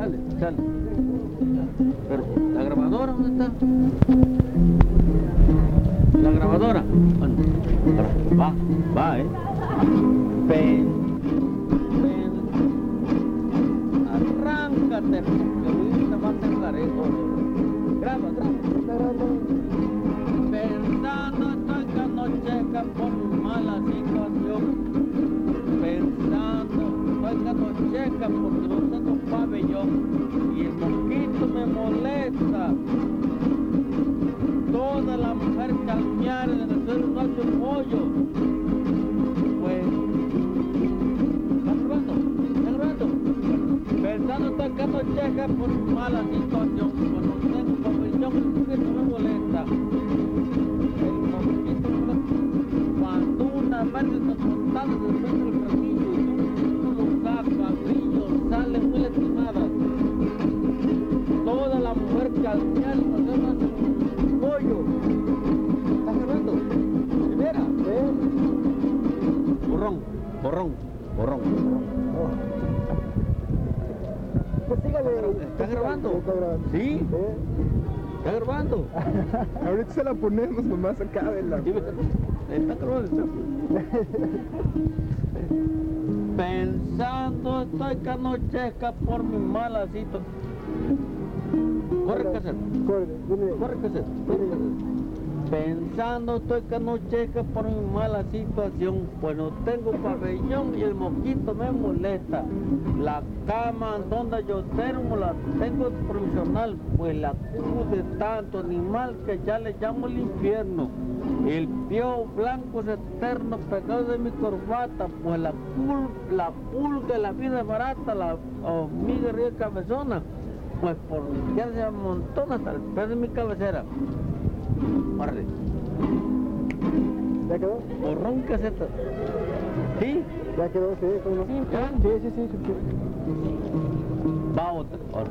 sale. Pero, ¿la grabadora dónde está? La grabadora. Bueno, va, arráncate, que ahorita va a temblar eso. Graba. Pensando estoy que no checa por mi mala situación. Pensando estoy que no checa porque no tengo pabellón. Y el mosquito me molesta. Toda la mujer calmear en el suelo no hace un hoyo. Pues, ¿está grabando? Pensando estoy que no checa por mi mala situación. Pues no tengo pabellón, el mosquito me molesta. Cuando una vez está montado después del camino y uno lo saca, brillos, salen muy lastimadas. Toda la mujer calmear no hace un pollo. ¿Estás grabando? ¿De veras? Borrón. Pues sígale. ¿Estás grabando? Sí. ¿Está grabando? Ahorita se la ponemos nomás acá de la... Está grabando. Pensando estoy canochesca por mi mala situación. Corre, cassette. Corre, cassette. Pensando estoy canochesca por mi mala situación, pues no tengo pabellón y el mosquito me molesta. La cama donde yo duermo la tengo provisional, pues la cubre tanto animal que ya le llamo el infierno. El piojo blanco es eterno pegado de mi corbata, pues la pulga de la vida es barata, la hormiga ríe cabezona, pues por ya se amontona hasta el pez de mi cabecera. Órale. ¿Ya quedó? Borrón caseta. ¿Sí? Ya quedó, sí, ¿cómo no? ¿Ya? Sí. Va otra.